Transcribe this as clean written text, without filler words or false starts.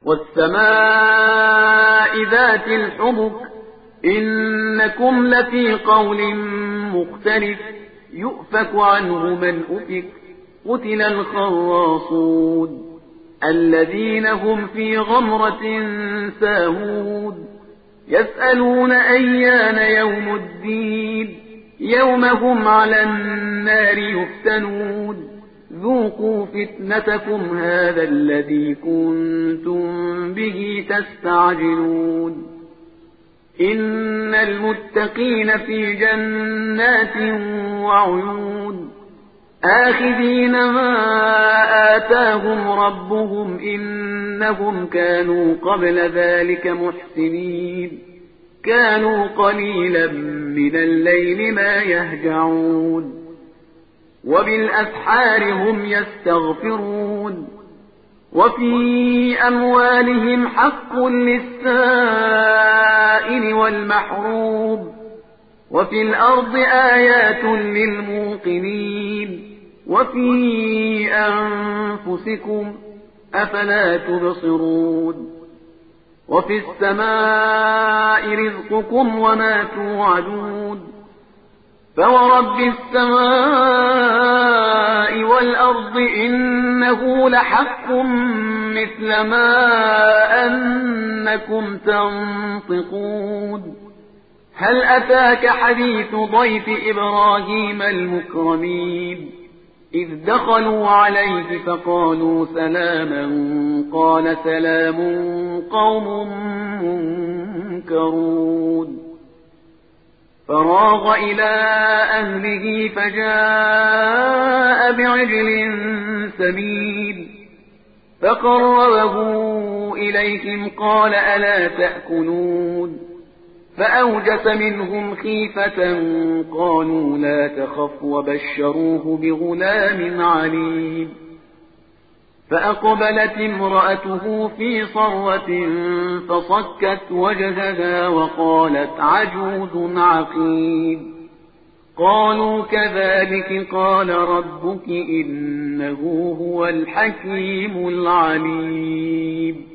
والسماء ذات الحبك إنكم لفي قول مختلف يؤفك عنه من أفك قتل الخراصون الذين هم في غمرة ساهون يسألون أيان يوم الدين يوم هم على النار يفتنون ذوقوا فتنتكم هذا الذي كنتم به تستعجلون إن المتقين في جنات وعيون آخذين ما آتاهم ربهم إنهم كانوا قبل ذلك محسنين كانوا قليلا من الليل ما يهجعون وبالأسحار هم يستغفرون وفي أموالهم حق للسائل والمحروم وفي الأرض آيات للموقنين وفي أنفسكم أفلا تبصرون وفي السماء رزقكم وما توعدون فورب السماء والأرض إنه لحق مثل ما أنكم تنطقون هل أتاك حديث ضيف إبراهيم المكرمين إذ دخلوا عليه فقالوا سلاما قال سلام قوم منكرون فراغ إلى أهله فجاء بعجل سمين فقربه إليهم قال ألا تأكلون فأوجس منهم خيفة قالوا لا تخف وبشروه بغلام عليم فأقبلت امرأته في صرة فصكت وجهها وقالت عجوز عقيم قالوا كذلك قال ربك إنه هو الحكيم العليم